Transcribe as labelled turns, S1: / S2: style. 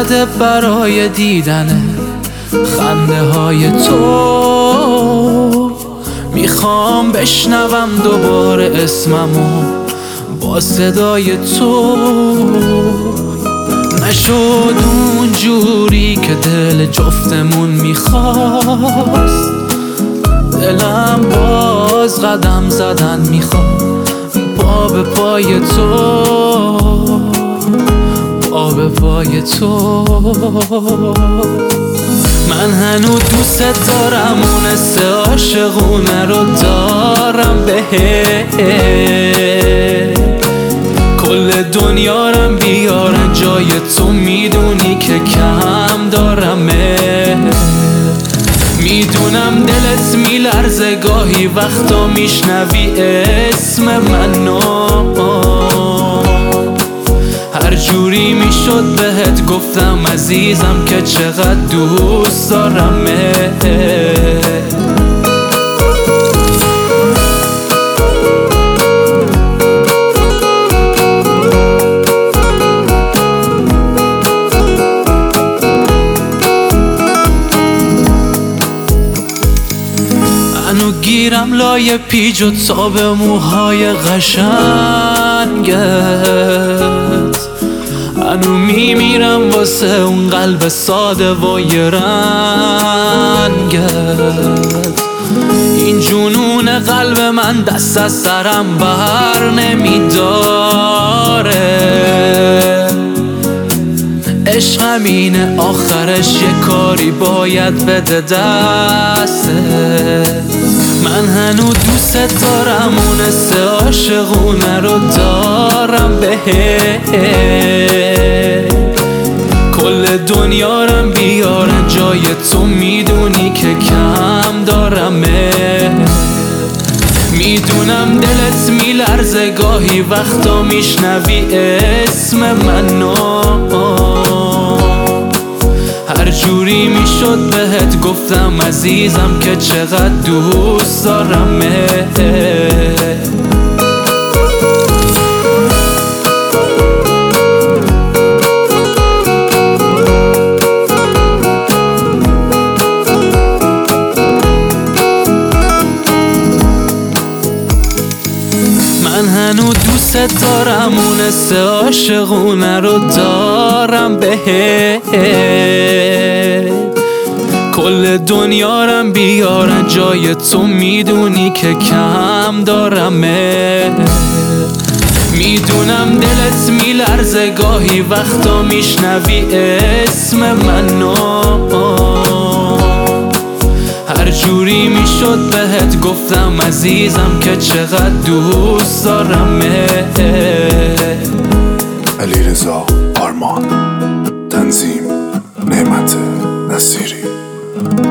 S1: زده برای دیدن خنده های تو. میخوام بشنوم دوباره اسممو با صدای تو. نشد اون جوری که دل جفتمون میخواست. دلم باز قدم زدن میخواد پا به پای تو، پا به پای تو. من هنوز دوست دارم، اون حس عاشقونه رو دارم بهت. کل دنیارم بیارن جای تو، میدونی که کم دارمه. میدونم دلت میلرزه گاهی وقتا میشنوی اسم منو. هر جوری میشد بهت گفتم عزیزم که چقدر دوست دارمه. منو گیرم لای پیج و تاب موهای قشنگت. منو میمیرم واسه اون قلب ساده و یه رنگت. این جنون قلب من دست از سرم بر نمیداره. عشق همینه آخرش یه کاری باید بده دسته. من هنوز دوست دارم، اون حس عاشقونه رو دارم بهت. کل دنیارم بیارن جای تو، میدونی که کم دارمه. میدونم دلت میلرزه گاهی وقتا میشنوی اسم منو. هر جوری میشد بهت گفتم عزیزم که چقدر دوست دارمه. من هنوز دوست دارم، اون حس عاشقونه رو دارم بهت. کل دنیارم بیارن جای تو، میدونی که کم دارمه. میدونم دلت میلرزه گاهی وقتا میشنوی اسم منو. هر جوری میشد بهت گفتم عزیزم که چقدر دوست دارمه.
S2: علیرضا آرمان، تنظیم نعمت نصیری.